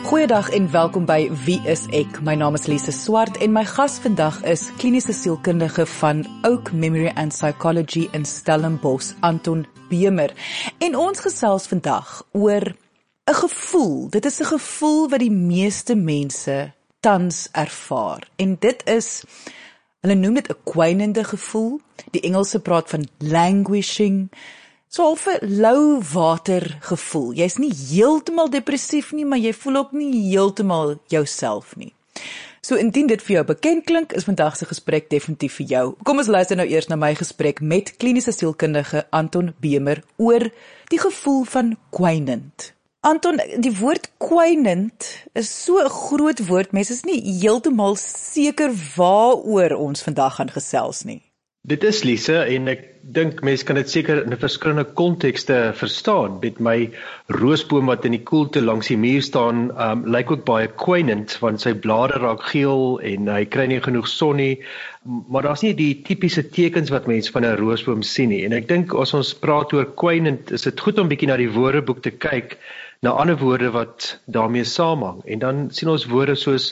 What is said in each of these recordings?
Goeiedag en welkom by Wie is ek? My naam is Lise Swart en my gas vandag is kliniese sielkundige van Oak Memory and Psychology in Stellenbosch, Anton Bemer. En ons gesels vandag oor 'n gevoel. Dit is 'n gevoel wat die meeste mense tans ervaar. En dit is, hulle noem dit 'n kwynende gevoel. Die Engelse praat van languishing. So half 'n lou water gevoel. Jy's nie heeltemal depressief nie, maar jy voel ook nie heeltemal jouself nie. So indien dit vir jou bekend klink, is vandag se gesprek definitief vir jou. Kom ons luister nou eers na my gesprek met kliniese sielkundige Anton Bemer oor die gevoel van kwynend. Anton, die woord kwynend is so 'n groot woord, mense is nie heeltemal seker waaroor ons vandag gaan gesels nie. Dit is Lise, en ek dink mense kan dit seker in 'n verskillende kontekste verstaan. Met my roosboom wat in die koelte langs die muur staan, lyk ook baie kwynend, want sy blare raak geel en hy kry nie genoeg son nie, maar daar's nie die tipiese tekens wat mense van 'n roosboom sien nie. En ek dink as ons praat oor kwynend, is dit goed om bietjie na die woordeboek te kyk, na ander woorde wat daarmee saamhang. En dan sien ons woorde soos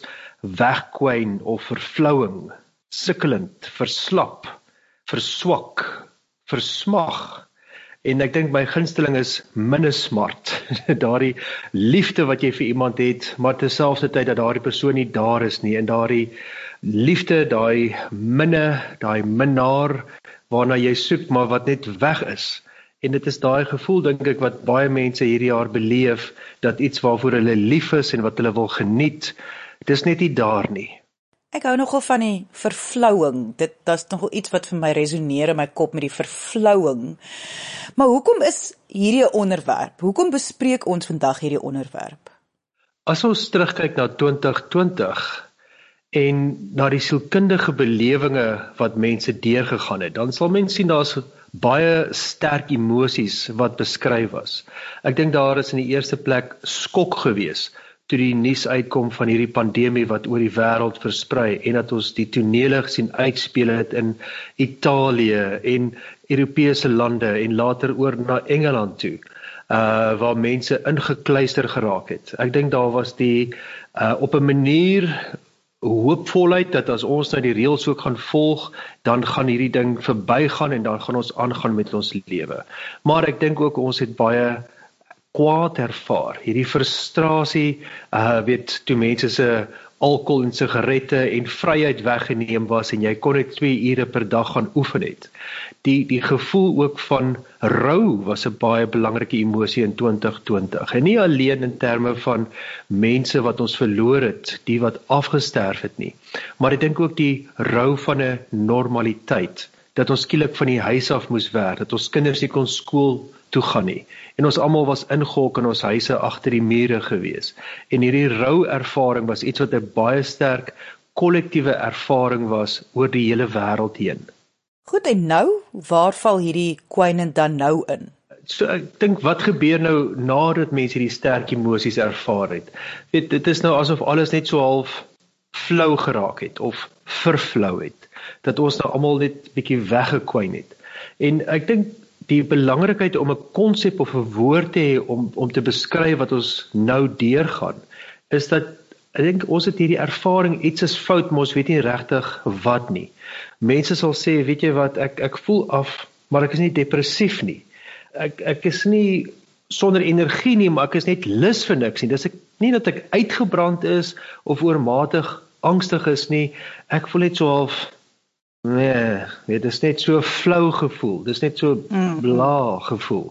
wegkwyn of verflouing, sukkelend, verslap, verswak, versmag. En ek dink my gunsteling is minnesmart. Daardie liefde wat jy vir iemand het, maar terselfdertyd dat daardie persoon nie daar is nie. En daardie liefde, daai minne, daai minnaar waarna jy soek, maar wat net weg is. En dit is daai gevoel, dink ek, wat baie mense hierdie jaar beleef, dat iets waarvoor hulle lief is en wat hulle wil geniet, dis net nie daar nie. Ek hou nogal van die verflouing. Dit is nogal iets wat vir my resoneer in my kop met die verflouing. Maar hoekom is hierdie 'n onderwerp? Hoekom bespreek ons vandag hierdie onderwerp? As ons terugkyk na 2020 en na die sielkundige belewinge wat mense deurgegaan het, dan sal mense sien daar's baie sterk emosies wat beskryf was. Ek dink daar is in die eerste plek skok gewees toe die nuus uitkom van hierdie pandemie wat oor die wêreld versprei en dat ons die tonele gesien uitspeel het in Italië en Europese lande en later oor na Engeland toe, waar mense ingekluister geraak het. Ek dink daar was die op 'n manier hoopvolheid dat as ons nou die reëls ook gaan volg, dan gaan hierdie ding verbygaan en dan gaan ons aangaan met ons lewe. Maar ek dink ook ons het baie kwaad ervaar, hierdie frustrasie, toe mense se alkohol en sigarette en vryheid weggeneem was en jy kon net 2 ure per dag gaan oefen het. Die gevoel ook van rou was 'n baie belangrike emosie in 2020. En nie alleen in terme van mense wat ons verloor het, die wat afgesterf het nie, maar ek dink ook die rou van 'n normaliteit, dat ons skielik van die huis af moes werk, dat ons kinders nie kon skool toe gaan nie. En ons almal was ingehok in ons huise agter die mure gewees. En hierdie rou ervaring was iets wat 'n baie sterk kollektiewe ervaring was oor die hele wêreld heen. Goed, en nou, waar val hierdie kwynend dan nou in? So ek dink, wat gebeur nou nadat mense hierdie sterk emosies ervaar het? Dit is nou asof alles net so half flou geraak het of verflou het, dat ons nou almal net bietjie weggekwyn het. En ek dink die belangrikheid om 'n konsep of 'n woord te hê om te beskryf wat ons nou deurgaan, is dat ek dink ons het hierdie ervaring, iets is fout, maar ons weet nie regtig wat nie. Mense sal sê, weet jy wat, ek voel af, maar ek is nie depressief nie. Ek is nie sonder energie nie, maar ek is net lus vir niks nie. Dis nie dat ek uitgebrand is of oormatig angstig is nie. Ek voel net so half, nee, dit is net so flou gevoel. Dis net so bla gevoel.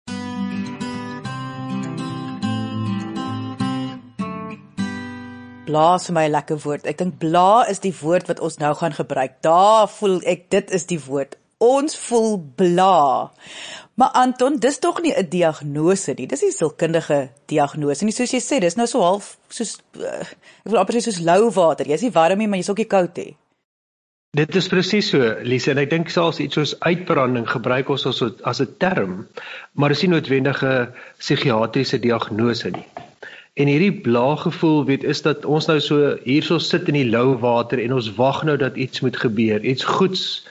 Bla is vir my 'n lekker woord. Ek dink bla is die woord wat ons nou gaan gebruik. Daar voel ek, dit is die woord. Ons voel bla. Maar Anton, dis tog nie 'n diagnose nie. Dis nie 'n sielkundige diagnose nie. Soos jy sê, dis nou so half soos ek wil amper sê soos lou water. Jy's nie warm nie, maar jy's ook nie koud nie. Dit is presies so, Lise, en ek dink selfs iets soos uitbranding gebruik ons as 'n term, maar is nie noodwendig 'n psigiatriese diagnose nie. En hierdie blaaggevoel, is dat ons nou so hierso sit in die lou water en ons wag nou dat iets moet gebeur, iets goeds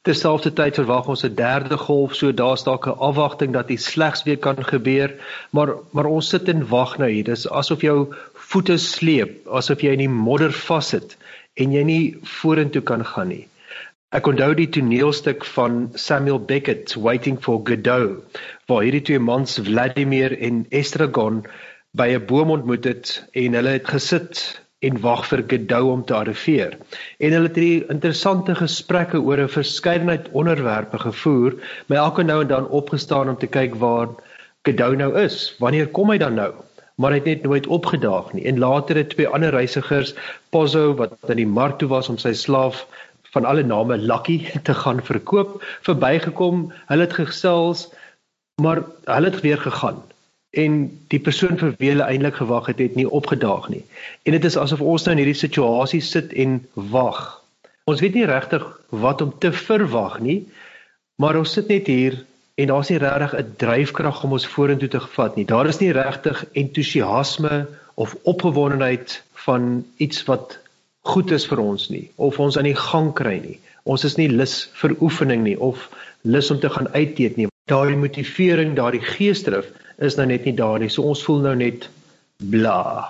Terselfdertyd verwag ons 'n derde golf, so daar's dalk 'n afwagting dat iets slegs weer kan gebeur, maar ons sit en wag nou hier. Dis asof jou voete sleep, asof jy in die modder vassit en jy nie vorentoe kan gaan nie. Ek onthou die toneelstuk van Samuel Beckett, Waiting for Godot, waar hierdie twee mans, Vladimir en Estragon, by 'n boom ontmoet het en hulle het gesit en wag vir Godot om te arriveer. En hulle het hierdie interessante gesprekke oor 'n verskeidenheid onderwerpe gevoer, maar elke nou en dan opgestaan om te kyk waar Godot nou is. Wanneer kom hy dan nou? Maar hy het net nooit opgedaag nie. En later het twee ander reisigers, Pozzo wat aan die mark toe was om sy slaaf van alle name Lucky te gaan verkoop, verbygekom. Hulle het gesels, maar hulle het weer gegaan. En die persoon vir wie hulle eintlik gewag het nie opgedaag nie. En dit is asof ons nou in hierdie situasie sit en wag. Ons weet nie regtig wat om te verwag nie, maar ons sit net hier en daar's nie regtig 'n dryfkrag om ons vorentoe te vat nie. Daar is nie regtig entoesiasme of opgewondenheid van iets wat goed is vir ons nie, of ons aan die gang kry nie. Ons is nie lus vir oefening nie, of lus om te gaan uit eet nie. Daardie motivering, daardie geesdrif is nou net nie daar nie, so ons voel nou net bla.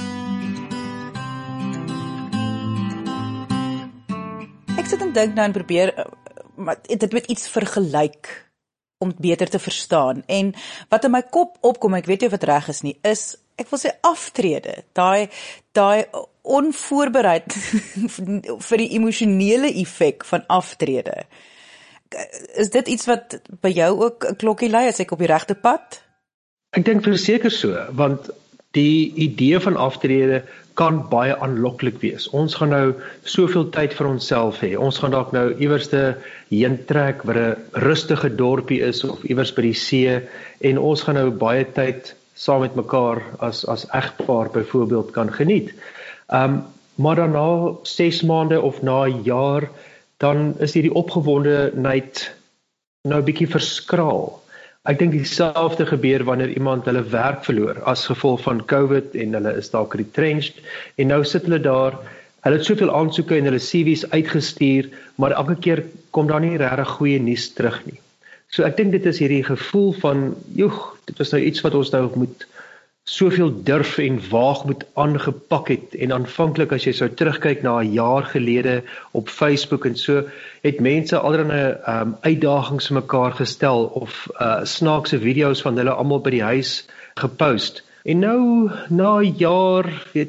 Ek sit en dink nou en probeer dit met iets vergelyk om beter te verstaan. En wat in my kop opkom, ek weet nie of dit reg is nie, is, ek wil sê aftrede. Daai onvoorbereid vir die emosionele effek van aftrede. Is dit iets wat by jou ook 'n klokkie lui, as ek op die regte pad? Ek dink verseker so, want die idee van aftrede kan baie aanloklik wees. Ons gaan nou soveel tyd vir onsself hê. Ons gaan dalk nou iewerste heen trek waar 'n rustige dorpie is of iewers by die see en ons gaan nou baie tyd saam met mekaar as egpaar byvoorbeeld kan geniet. Maar dan na 6 maande of na 'n jaar, dan is hierdie opgewondenheid nou 'n bietjie verskraal. Ek dink dieselfde gebeur wanneer iemand hulle werk verloor as gevolg van COVID en hulle is dalk retrenched en nou sit hulle daar, hulle het soveel aansoeke en hulle CV's uitgestuur, maar elke keer kom daar nie regtig goeie nuus terug nie. So ek dink dit is hierdie gevoel van, dit was nou iets wat ons nou moet soveel durf en waag moet aangepak het en aanvanklik as jy sou terugkyk na 'n jaar gelede op Facebook en so, het mense allerlei uitdagings vir mekaar gestel of snaakse video's van hulle almal by die huis gepost. En nou, na 'n jaar,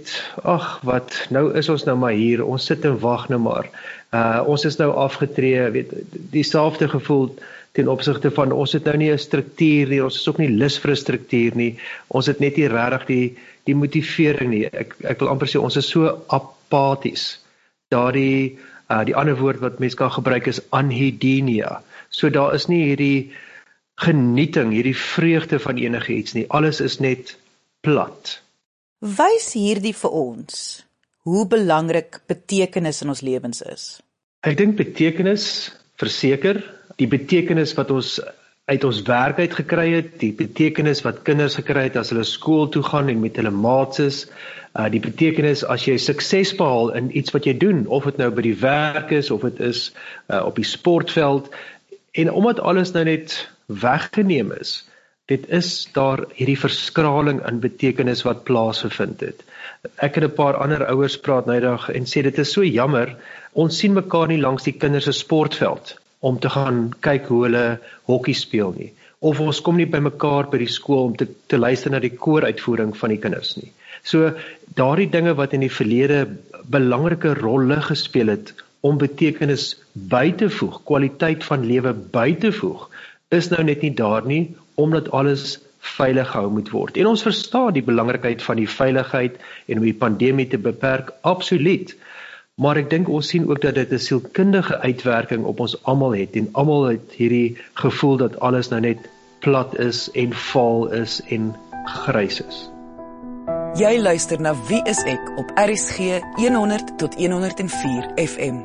nou is ons nou maar hier, ons sit en wag nou maar. Ons is nou afgetree, dieselfde gevoel ten opsigte van, ons het nou nie 'n struktuur nie, ons is ook nie lus vir 'n struktuur nie, ons het net nie regtig die motivering nie. Ek wil amper sê, ons is so apaties. Die ander woord wat mens kan gebruik is anhedonia. So daar is nie hierdie genieting, hierdie vreugde van enige iets nie. Alles is net plat. Wys hierdie vir ons hoe belangrik betekenis in ons lewens is? Ek dink betekenis, verseker, die betekenis wat ons uit ons werk uit gekry het, die betekenis wat kinders gekry het as hulle skool toe gaan en met hulle maats is, die betekenis as jy sukses behaal in iets wat jy doen, of dit nou by die werk is, of dit is op die sportveld, en omdat alles nou net weggeneem is, dit is daar hierdie verskraling in betekenis wat plaasgevind het. Ek het 'n paar ander ouers praat nou dag en sê dit is so jammer, ons sien mekaar nie langs die kinders se sportveld om te gaan kyk hoe hulle hokkie speel nie. Of ons kom nie by mekaar by die skool om te luister na die kooruitvoering van die kinders nie. So daardie dinge wat in die verlede belangrike rolle gespeel het om betekenis by te voeg, kwaliteit van lewe by te voeg, is nou net nie daar nie, omdat alles veilig gehou moet word. En ons verstaan die belangrikheid van die veiligheid en om die pandemie te beperk, absoluut. Maar ek dink ons sien ook dat dit 'n sielkundige uitwerking op ons almal het en almal het hierdie gevoel dat alles nou net plat is en vaal is en grys is. Jy luister na Wie is ek op RSG 100 tot 104 FM.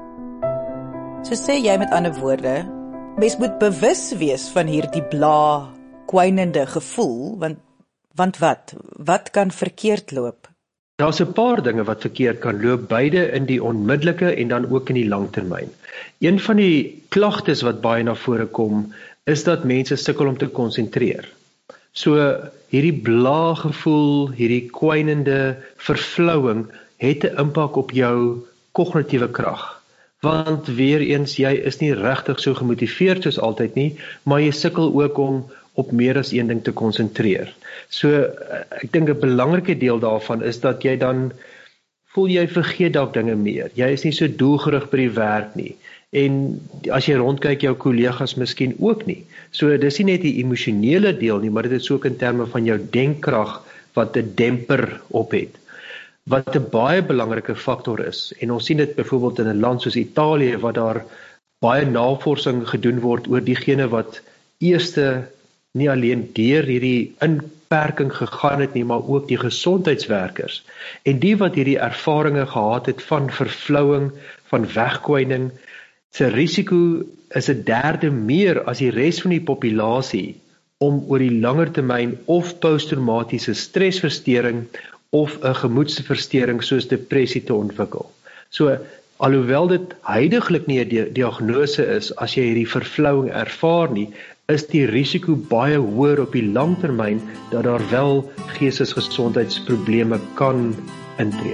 So sê jy met ander woorde, mens moet bewus wees van hierdie kwynende gevoel, want wat kan verkeerd loop? Daar's 'n paar dinge wat verkeerd kan loop, beide in die onmiddellike en dan ook in die langtermyn. Een van die klagtes wat baie na vore kom, is dat mense sukkel om te konsentreer. So hierdie blagevoel, hierdie kwynende vervlouing het 'n impak op jou kognitiewe krag. Want weer eens, jy is nie regtig so gemotiveerd soos altyd nie, maar jy sukkel ook om op meer as een ding te konsentreer. So ek dink 'n belangrike deel daarvan is dat jy dan voel jy vergeet dalk dinge meer. Jy is nie so doelgerig by die werk nie. En as jy rondkyk, jou kollegas miskien ook nie. So dis nie net die emosionele deel nie, maar dit is ook in terme van jou denkkrag wat 'n demper op het. Wat 'n baie belangrike faktor is, en ons sien dit byvoorbeeld in 'n land soos Italië, waar daar baie navorsing gedoen word oor diegene wat eerste nie alleen deur hierdie inperking gegaan het nie, maar ook die gesondheidswerkers. En die wat hierdie ervarings gehad het van vervlouing, van wegkwyning, se risiko is 'n derde meer as die res van die populasie om oor die langer termyn of posttraumatiese stresversteuring of 'n gemoedsversteuring soos depressie te ontwikkel. So, alhoewel dit huidiglik nie 'n diagnose is as jy hierdie vervlouing ervaar nie, is die risiko baie hoër op die langtermyn dat daar wel geestesgesondheidsprobleme kan intree.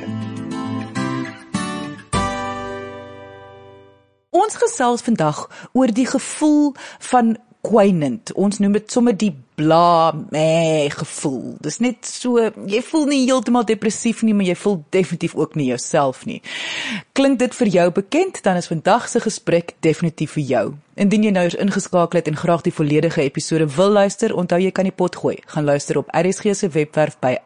Ons gesels vandag oor die gevoel van kwynend. Ons noem dit sommer die gevoel. Dis net so, jy voel nie heeltemal depressief nie, maar jy voel definitief ook nie jouself nie. Klink dit vir jou bekend, dan is vandag se gesprek definitief vir jou. Indien jy nou eens ingeskakel het en graag die volledige episode wil luister, onthou jy kan die pot gooi. Gaan luister op RSG se webwerf by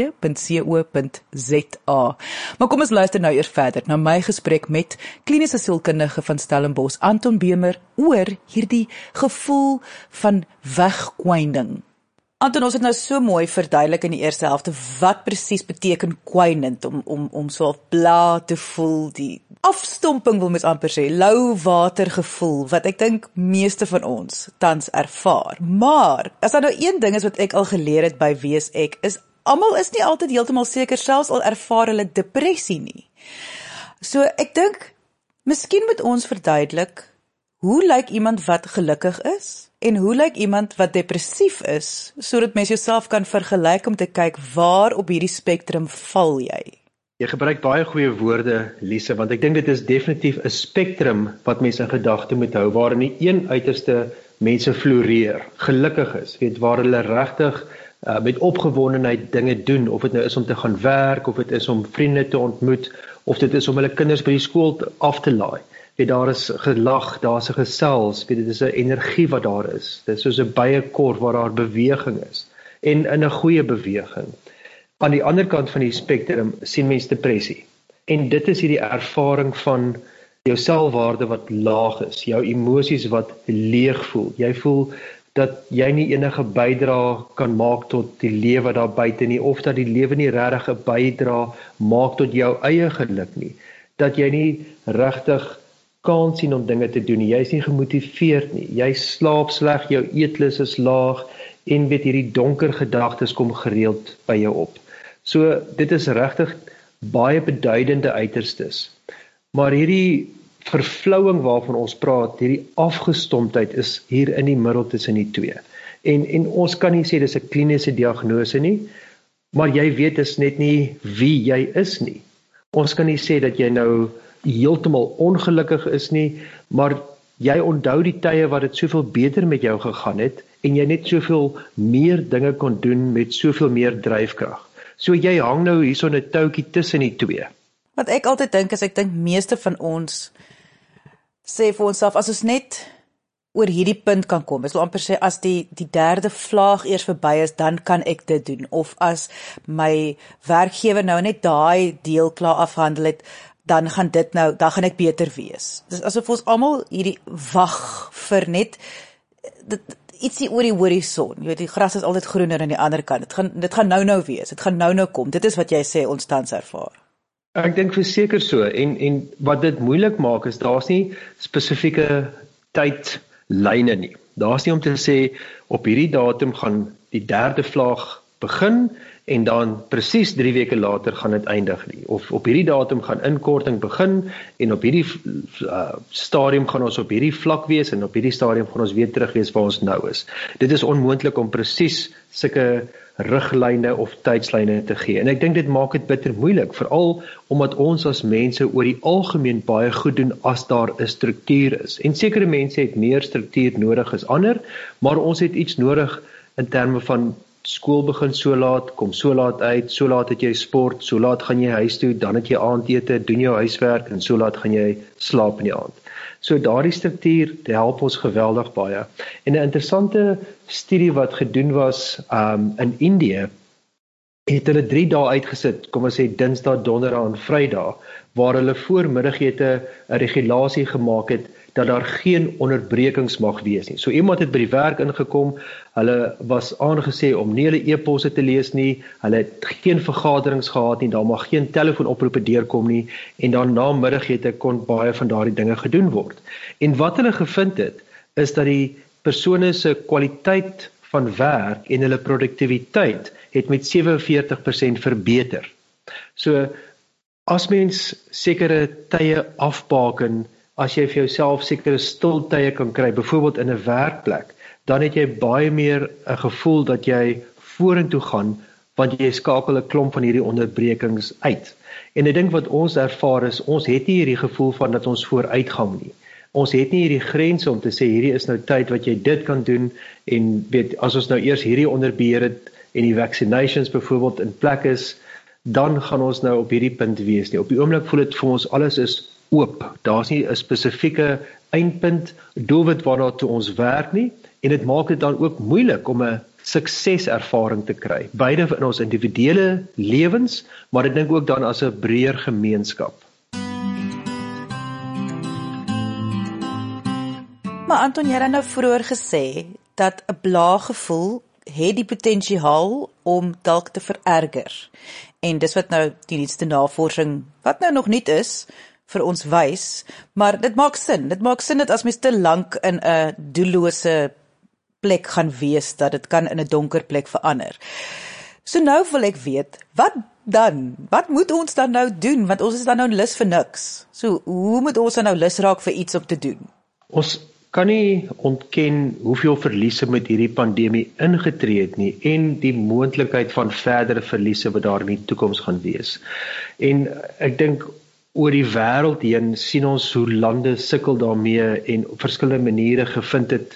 rsg.co.za. Maar kom ons luister nou eers verder na my gesprek met kliniese sielkundige van Stellenbosch, Anton Bemer, oor hierdie gevoel van wegkwyning. Anton, ons het nou so mooi verduidelik in die eerste helfte wat presies beteken kwynend, om so bla te voel, die afstomping wil mens amper sê, lou water gevoel, wat ek dink meeste van ons tans ervaar. Maar, as daar nou een ding is wat ek al geleer het by Wees Ek, is almal is nie altyd heeltemal seker, selfs al ervaar hulle depressie nie. So ek dink, miskien moet ons verduidelik, hoe lyk iemand wat gelukkig is? En hoe lyk iemand wat depressief is, sodat mens jouself kan vergelyk om te kyk waar op hierdie spektrum val jy? Jy gebruik baie goeie woorde, Lise, want ek dink dit is definitief 'n spektrum wat mense in gedagte moet hou, waar in die een uiterste mense floreer, gelukkig is, weet, waar hulle regtig met opgewondenheid dinge doen, of dit nou is om te gaan werk, of dit is om vriende te ontmoet, of dit is om hulle kinders by die skool af te laai. Daar is gelag, daar is 'n gesels, dit is 'n energie wat daar is. Dit is soos 'n bijenkorf waar daar beweging is, en in 'n goeie beweging. Aan die ander kant van die spektrum sien mens depressie. En dit is hierdie ervaring van jou selfwaarde wat laag is, jou emosies wat leeg voel. Jy voel dat jy nie enige bydrae kan maak tot die lewe daar buite nie, of dat die lewe nie regtig 'n bydrae maak tot jou eie geluk nie. Dat jy nie regtig kan sien om dinge te doen nie, jy is nie gemotiveerd nie, jy slaap sleg, jou eetlus is laag, en weet hierdie donker gedagtes kom gereeld by jou op. So dit is regtig baie beduidende uiterstes. Maar hierdie vervlouing waarvan ons praat, hierdie afgestomptheid is hier in die middel tussen die twee. En ons kan nie sê dis 'n kliniese diagnose nie, maar jy weet dis net nie wie jy is nie. Ons kan nie sê dat jy nou heeltemal ongelukkig is nie, maar jy onthou die tye wat dit soveel beter met jou gegaan het, en jy net soveel meer dinge kon doen met soveel meer dryfkrag. So jy hang nou hier so 'n touwtjie tussen die twee. Wat ek altyd dink is, ek dink meeste van ons sê vir onsself, as ons net oor hierdie punt kan kom, ek wil amper sê, as die derde vlaag eers verby is, dan kan ek dit doen, of as my werkgewer nou net daai deel klaar afhandel het, dan gaan ek beter wees. Dis asof ons almal hierdie wag vir net ietsie oor die horison. Jy weet, die gras is altyd groener aan die ander kant. Dit gaan nou wees. Dit gaan nou kom. Dit is wat jy sê ons tans ervaar. Ek dink verseker so, en wat dit moeilik maak is, daar's nie spesifieke tydlyne nie. Daar's nie om te sê, op hierdie datum gaan die derde vlaag begin, en dan presies 3 weke later gaan dit eindig nie. Of op hierdie datum gaan inkorting begin en op hierdie stadium gaan ons op hierdie vlak wees en op hierdie stadium gaan ons weer terug wees waar ons nou is. Dit is onmoontlik om presies sulke riglyne of tydslyne te gee. En ek dink dit maak dit bitter moeilik, veral omdat ons as mense oor die algemeen baie goed doen as daar 'n struktuur is. En sekere mense het meer struktuur nodig as ander, maar ons het iets nodig in terme van skool begin so laat, kom so laat uit, so laat het jy sport, so laat gaan jy huis toe, dan het jy aandete, doen jou huiswerk en so laat gaan jy slaap in die aand. So daardie struktuur, dit help ons geweldig baie. En 'n interessante studie wat gedoen was in Indië, het hulle 3 dae uitgesit, kom ons sê Dinsdag, Donderdag en Vrydag, waar hulle voormiddagete 'n regulasie gemaak het dat daar geen onderbrekings mag wees nie. So iemand het by die werk ingekom, hulle was aangesê om nie hulle e-posse te lees nie, hulle het geen vergaderings gehad nie, daar mag geen telefoonoproepe deurkom nie, en dan na middagete kon baie van daardie dinge gedoen word. En wat hulle gevind het, is dat die persone se kwaliteit van werk en hulle produktiwiteit het met 47% verbeter. So, as mens sekere tye afbaken, as jy vir jouself sekere stiltye kan kry, byvoorbeeld in 'n werkplek, dan het jy baie meer 'n gevoel dat jy vorentoe gaan, want jy skakel 'n klomp van hierdie onderbrekings uit. En ek dink wat ons ervaar is, ons het nie hierdie gevoel van dat ons vooruitgang nie. Ons het nie hierdie grense om te sê, hierdie is nou tyd wat jy dit kan doen, en weet, as ons nou eers hierdie onder beheer het, en die vaccinations byvoorbeeld in plek is, dan gaan ons nou op hierdie punt wees nie. Op die oomblik voel dit vir ons, alles is oop. Daar's nie 'n spesifieke eindpunt, doelwit waarna toe ons werk nie, en dit maak dit dan ook moeilik om 'n sukseservaring te kry, beide in ons individuele lewens, maar ek dink ook dan as 'n breër gemeenskap. Maar Anton, jy het nou vroeër gesê dat 'n blaaggevoel het die potensiaal om dalk te vererger. En dis wat nou die nuutste navorsing, wat nou nog niet is, vir ons wys, maar dit maak sin. Dit maak sin dat as mens te lank in 'n doellose plek gaan wees, dat dit kan in 'n donker plek verander. So nou wil ek weet, wat dan? Wat moet ons dan nou doen? Want ons is dan nou lus vir niks. So hoe moet ons dan nou lus raak vir iets om te doen? Ons kan nie ontken hoeveel verliese met hierdie pandemie ingetree het nie, en die moontlikheid van verdere verliese wat daar in die toekoms gaan wees. En ek dink oor die wêreld heen sien ons hoe lande sukkel daarmee en op verskillende maniere gevind het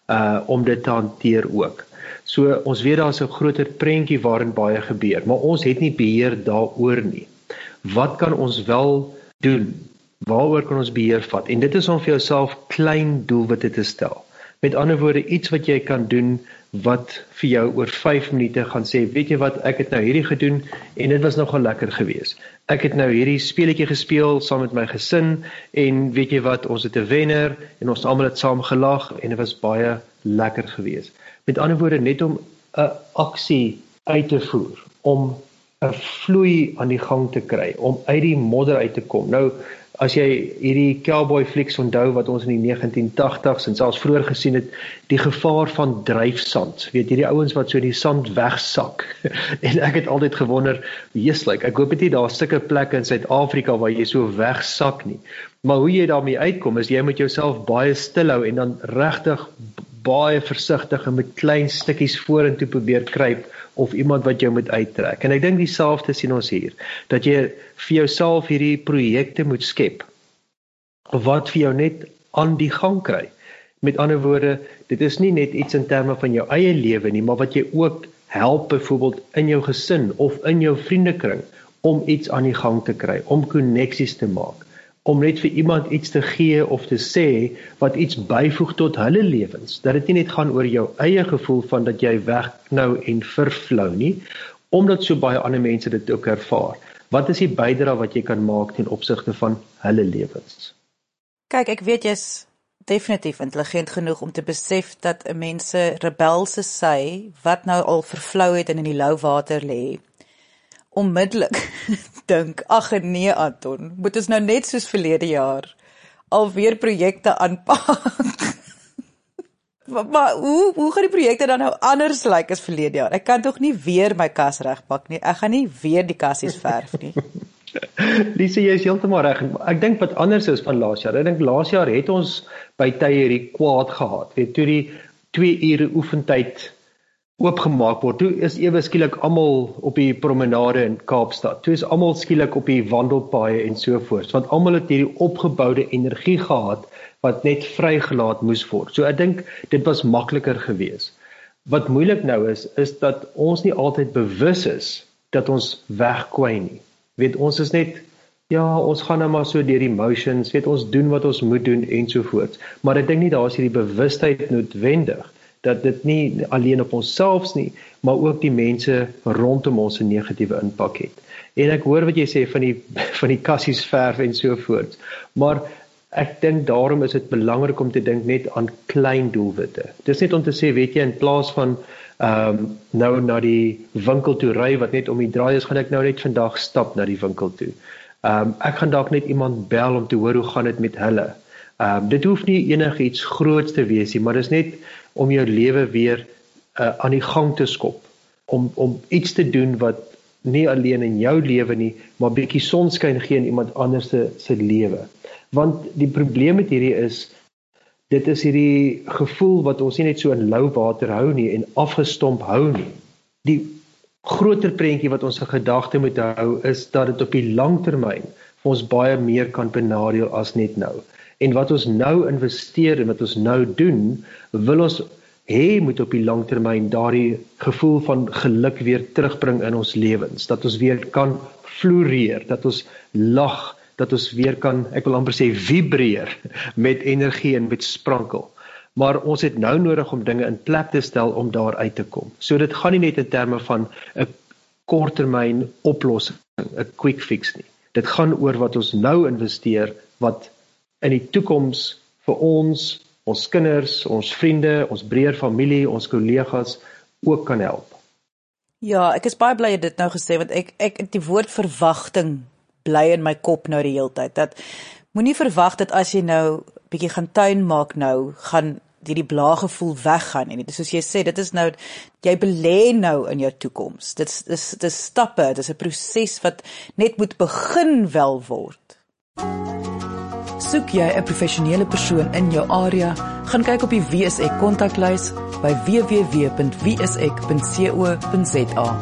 om dit te hanteer ook. So ons weet daar's 'n groter prentjie waarin baie gebeur, maar ons het nie beheer daaroor nie. Wat kan ons wel doen? Waaroor kan ons beheer vat? En dit is om vir jouself klein doelwitte te stel. Met ander woorde, iets wat jy kan doen wat vir jou oor 5 minute gaan sê, weet jy wat, ek het nou hierdie gedoen en dit was nogal lekker geweest. Ek het nou hierdie speletjie gespeel saam met my gesin en weet jy wat, ons het 'n wenner en ons almal het saam gelag en dit was baie lekker geweest. Met ander woorde, net om 'n aksie uit te voer, om 'n vloei aan die gang te kry, om uit die modder uit te kom. Nou, as jy hierdie cowboy flieks onthou wat ons in die 1980s en selfs vroeër gesien het, die gevaar van dryfsand, weet hierdie ouens wat so die sand wegsak, en ek het altyd gewonder, ek hoop dit daar sulke plekke in Suid-Afrika waar jy so wegsak nie, maar hoe jy daarmee uitkom, is jy moet jouself baie stil hou, en dan regtig baie versigtig en met klein stukkies vorentoe probeer kruip, of iemand wat jou moet uittrek. En ek dink dieselfde sien ons hier, dat jy vir jouself hierdie projekte moet skep, wat vir jou net aan die gang kry. Met ander woorde, dit is nie net iets in terme van jou eie lewe nie, maar wat jy ook help byvoorbeeld in jou gesin of in jou vriendekring, om iets aan die gang te kry, om koneksies te maak, om net vir iemand iets te gee of te sê, wat iets byvoeg tot hulle lewens, dat dit nie net gaan oor jou eie gevoel van dat jy wegknou en vervlou nie, omdat so baie ander mense dit ook ervaar. Wat is die bydrae wat jy kan maak ten opsigte van hulle lewens? Kyk, ek weet jy's definitief intelligent genoeg om te besef dat 'n mens se rebelse sy, wat nou al vervlou het en in die lou water lê, onmiddellik dink, ag nee Anton, moet ons nou net soos verlede jaar alweer projekte aanpak. Maar hoe gaan die projekte dan nou anders lyk as verlede jaar? Ek kan tog nie weer my kas regpak nie. Ek gaan nie weer die kassies verf nie. Lise, jy is heeltemal reg. Ek dink wat anders is van laas jaar. Ek dink laas jaar het ons by tye hierdie kwaad gehad. Weet toe die 2 ure oefentyd oopgemaak word. Toe is ewe skielik almal op die promenade in Kaapstad. Toe is almal skielik op die wandelpaaie en so voort. Want almal het hierdie opgeboude energie gehad wat net vrygelaat moes word. So ek dink dit was makliker geweest. Wat moeilik nou is dat ons nie altyd bewus is dat ons wegkwai nie. Weet ons is net ons gaan nou maar so deur die motions, weet ons doen wat ons moet doen en so voort. Maar ek dink nie daar is hierdie bewustheid noodwendig dat dit nie alleen op onsself nie, maar ook die mense rondom ons 'n negatiewe impak het. En ek hoor wat jy sê van die kassies verf en so voort. Maar ek dink daarom is dit belangrik om te dink net aan klein doelwitte. Dis net om te sê, weet jy, in plaas van nou na die winkel toe ry wat net om die draai is, gaan ek nou net vandag stap na die winkel toe. Ek gaan dalk net iemand bel om te hoor hoe gaan dit met hulle. Dit hoef nie enigiets groots te wees nie, maar dis net om jou lewe weer aan die gang te skop. Om iets te doen wat nie alleen in jou lewe nie, maar bietjie sonskyn gee in iemand anders se lewe. Want die probleem met hierdie is, dit is hierdie gevoel wat ons nie net so in lou water hou nie en afgestomp hou nie. Die groter prentjie wat ons in gedagte moet hou is dat dit op die langtermyn vir ons baie meer kan benadeel as net nou. En wat ons nou investeer en wat ons nou doen, wil ons moet op die langtermyn daardie gevoel van geluk weer terugbring in ons lewens, dat ons weer kan floreer, dat ons lag, dat ons weer kan, ek wil amper sê, vibreer met energie en met sprankel. Maar ons het nou nodig om dinge in plek te stel om daar uit te kom. So dit gaan nie net in terme van 'n korttermyn oplossing, 'n quick fix nie. Dit gaan oor wat ons nou investeer, wat in die toekoms vir ons kinders, ons vriende, ons breër familie, ons kollegas ook kan help. Ja, ek is baie bly jy dit nou gesê, want ek die woord verwagting bly in my kop nou die hele tyd. Dat moenie verwag dat as jy nou bietjie gaan tuin maak nou, gaan die blaargevoel weggaan nie. Soos jy sê, dit is nou, jy belê nou in jou toekoms. Dit is stappe, dit is 'n proses wat net moet begin wel word. Soek jy 'n professionele persoon in jou area, gaan kyk op die WSEK kontaklys by www.wsek.co.za.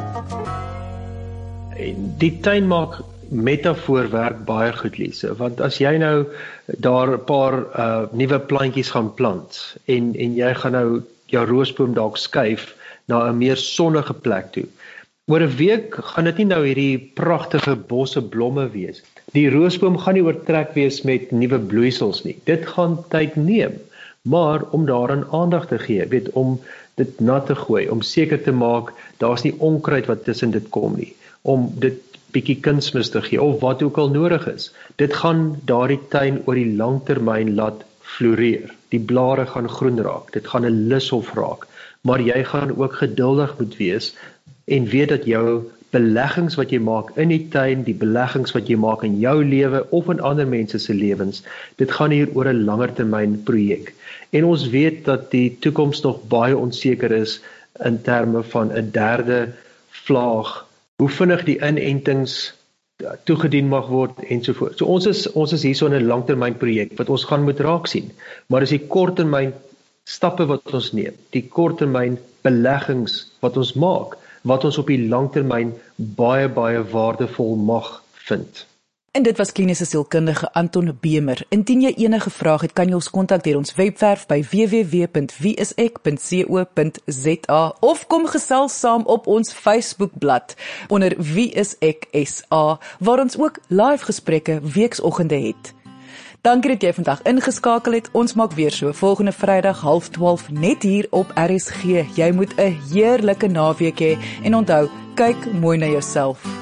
Die tuinmaak metafoor werk baie goed, Lise, want as jy nou daar 'n paar nuwe plantjies gaan plant en jy gaan nou jou roosboom dalk skuif na 'n meer sonnige plek toe. Oor 'n week gaan dit nie nou hierdie pragtige bosse blomme wees. Die roosboom gaan nie oortrek wees met nuwe bloeisels nie. Dit gaan tyd neem, maar om daaraan aandag te gee, weet, om dit nat te gooi, om seker te maak daar's nie onkruid wat tussen dit kom nie, om dit bietjie kunsmis te gee of wat ook al nodig is. Dit gaan daardie tuin oor die langtermyn laat floreer. Die blare gaan groen raak, dit gaan 'n lushof raak, maar jy gaan ook geduldig moet wees en weet dat jou beleggings wat jy maak in die tuin, die beleggings wat jy maak in jou lewe of in ander mense se lewens, dit gaan hier oor 'n langer termyn projek. En ons weet dat die toekoms nog baie onseker is in terme van 'n derde vlaag, hoe vinnig die inentings toegedien mag word ensovoorts. So ons is hierso in 'n langtermyn projek wat ons gaan moet raak sien. Maar dis die korttermyn stappe wat ons neem, die korttermyn beleggings wat ons maak, wat ons op die langtermyn baie waardevol mag vind. En dit was kliniese sielkundige Anton Bemer. Indien jy enige vrae het, kan jy ons kontak deur ons webwerf by www.wiesek.co.za of kom gesels saam op ons Facebookblad onder Wiesek SA, waar ons ook live gesprekke weeksoggende het. Dankie dat jy vandag ingeskakel het. Ons maak weer so volgende Vrydag 11:30 net hier op RSG. Jy moet 'n heerlike naweek hê en onthou, kyk mooi na jouself.